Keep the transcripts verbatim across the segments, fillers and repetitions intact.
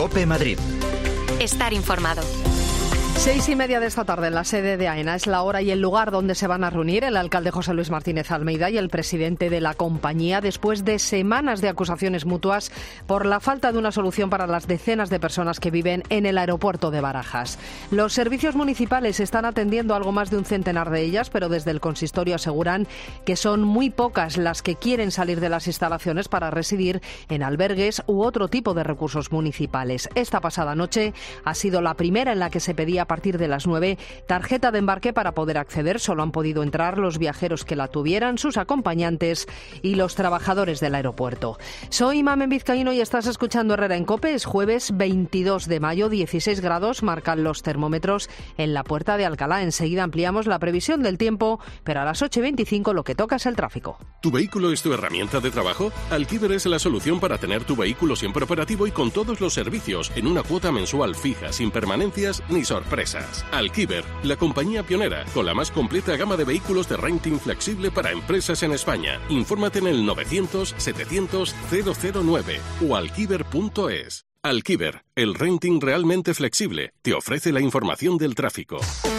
COPE Madrid. Estar informado. Seis y media de esta tarde en la sede de AENA es la hora y el lugar donde se van a reunir el alcalde José Luis Martínez Almeida y el presidente de la compañía después de semanas de acusaciones mutuas por la falta de una solución para las decenas de personas que viven en el aeropuerto de Barajas. Los servicios municipales están atendiendo a algo más de un centenar de ellas, pero desde el consistorio aseguran que son muy pocas las que quieren salir de las instalaciones para residir en albergues u otro tipo de recursos municipales. Esta pasada noche ha sido la primera en la que se pedía a partir de las nueve tarjeta de embarque para poder acceder. Solo han podido entrar los viajeros que la tuvieran, sus acompañantes y los trabajadores del aeropuerto. Soy Mamen Vizcaíno y estás escuchando Herrera en COPE. Es jueves veintidós de mayo, dieciséis grados marcan los termómetros en la Puerta de Alcalá. Enseguida ampliamos la previsión del tiempo, pero a las ocho y veinticinco lo que toca es el tráfico. ¿Tu vehículo es tu herramienta de trabajo? Alquiver es la solución para tener tu vehículo siempre operativo y con todos los servicios en una cuota mensual fija, sin permanencias ni sorpresas. Alquiver, la compañía pionera con la más completa gama de vehículos de renting flexible para empresas en España. Infórmate en el novecientos setecientos cero cero nueve o alquiver punto es. Alquiver, el renting realmente flexible, te ofrece la información del tráfico.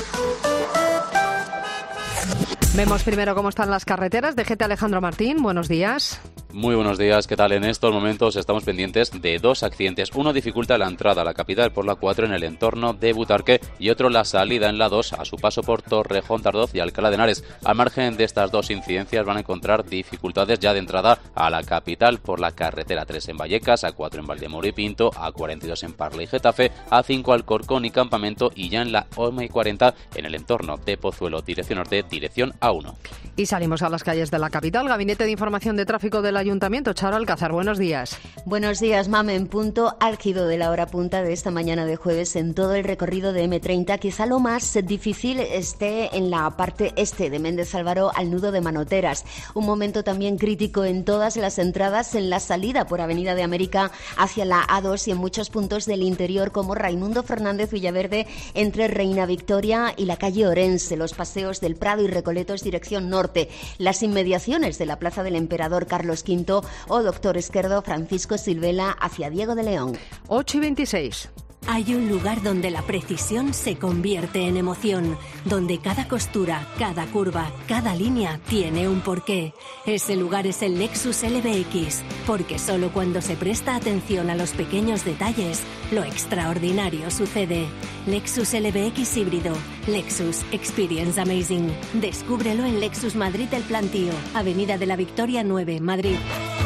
Vemos primero cómo están las carreteras. D G T Alejandro Martín, buenos días. Muy buenos días, ¿qué tal? En estos momentos estamos pendientes de dos accidentes. Uno dificulta la entrada a la capital por la cuatro en el entorno de Butarque y otro la salida en la dos a su paso por Torrejón de Ardoz y Alcalá de Henares. Al margen de estas dos incidencias van a encontrar dificultades ya de entrada a la capital por la carretera tres en Vallecas, A cuatro en Valdemoro y Pinto, A cuarenta y dos en Parla y Getafe, A cinco Alcorcón y Campamento y ya en la M cuarenta en el entorno de Pozuelo, dirección norte, dirección A uno. Y salimos a las calles de la capital. Gabinete de Información de Tráfico del Ayuntamiento. Charo Alcázar, buenos días. Buenos días, Mamen. Punto álgido de la hora punta de esta mañana de jueves en todo el recorrido de eme treinta. Quizá lo más difícil esté en la parte este de Méndez Álvaro al nudo de Manoteras. Un momento también crítico en todas las entradas en la salida por Avenida de América hacia la A dos y en muchos puntos del interior como Raimundo Fernández Villaverde entre Reina Victoria y la calle Orense, los paseos del Prado y Recoletos dirección norte, las inmediaciones de la Plaza del Emperador Carlos quinto o Doctor Esquerdo Francisco Silvela hacia Diego de León. ocho y veintiséis. Hay un lugar donde la precisión se convierte en emoción, donde cada costura, cada curva, cada línea tiene un porqué. Ese lugar es el Lexus L B X, porque solo cuando se presta atención a los pequeños detalles, lo extraordinario sucede. Lexus L B X híbrido. Lexus Experience Amazing. Descúbrelo en Lexus Madrid El Plantío, Avenida de la Victoria nueve, Madrid.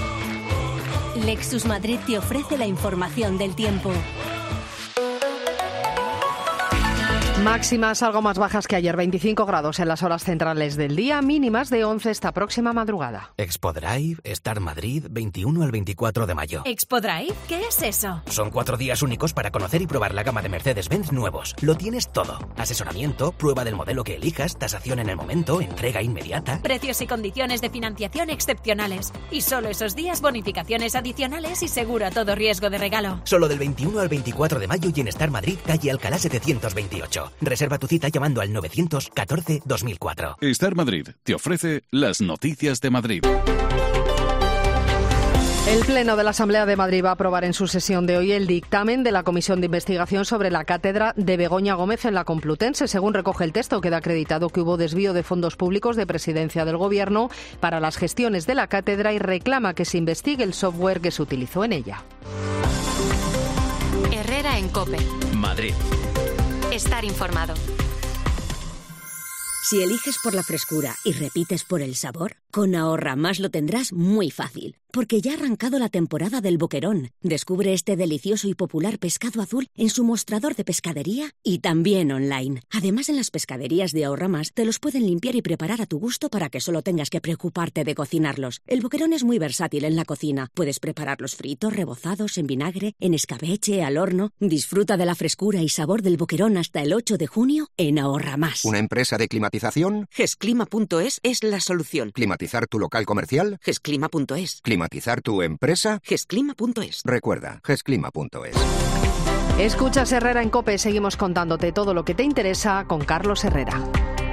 Lexus Madrid te ofrece la información del tiempo. Máximas algo más bajas que ayer, veinticinco grados en las horas centrales del día, mínimas de once esta próxima madrugada. Expo Drive, Star Madrid, veintiuno al veinticuatro de mayo. ¿Expo Drive? ¿Qué es eso? Son cuatro días únicos para conocer y probar la gama de Mercedes-Benz nuevos. Lo tienes todo. Asesoramiento, prueba del modelo que elijas, tasación en el momento, entrega inmediata. Precios y condiciones de financiación excepcionales. Y solo esos días bonificaciones adicionales y seguro a todo riesgo de regalo. Solo del veintiuno al veinticuatro de mayo y en Star Madrid, calle Alcalá setecientos veintiocho. Reserva tu cita llamando al novecientos catorce dos mil cuatro. Star Madrid te ofrece las noticias de Madrid. El Pleno de la Asamblea de Madrid va a aprobar en su sesión de hoy el dictamen de la Comisión de Investigación sobre la cátedra de Begoña Gómez en la Complutense. Según recoge el texto, queda acreditado que hubo desvío de fondos públicos de Presidencia del Gobierno para las gestiones de la cátedra y reclama que se investigue el software que se utilizó en ella. Herrera en COPE. Madrid. Estar informado. Si eliges por la frescura y repites por el sabor, con Ahorra Más lo tendrás muy fácil. Porque ya ha arrancado la temporada del boquerón. Descubre este delicioso y popular pescado azul en su mostrador de pescadería y también online. Además, en las pescaderías de Ahorra Más te los pueden limpiar y preparar a tu gusto para que solo tengas que preocuparte de cocinarlos. El boquerón es muy versátil en la cocina. Puedes prepararlos fritos, rebozados, en vinagre, en escabeche, al horno. Disfruta de la frescura y sabor del boquerón hasta el ocho de junio en Ahorra Más. ¿Una empresa de climatización? Gesclima punto es es la solución. ¿Climatizar tu local comercial? Gesclima punto es. ¿Climatizar tu empresa? Gesclima punto es. Recuerda, gesclima punto es. Escuchas Herrera en COPE. Seguimos contándote todo lo que te interesa con Carlos Herrera.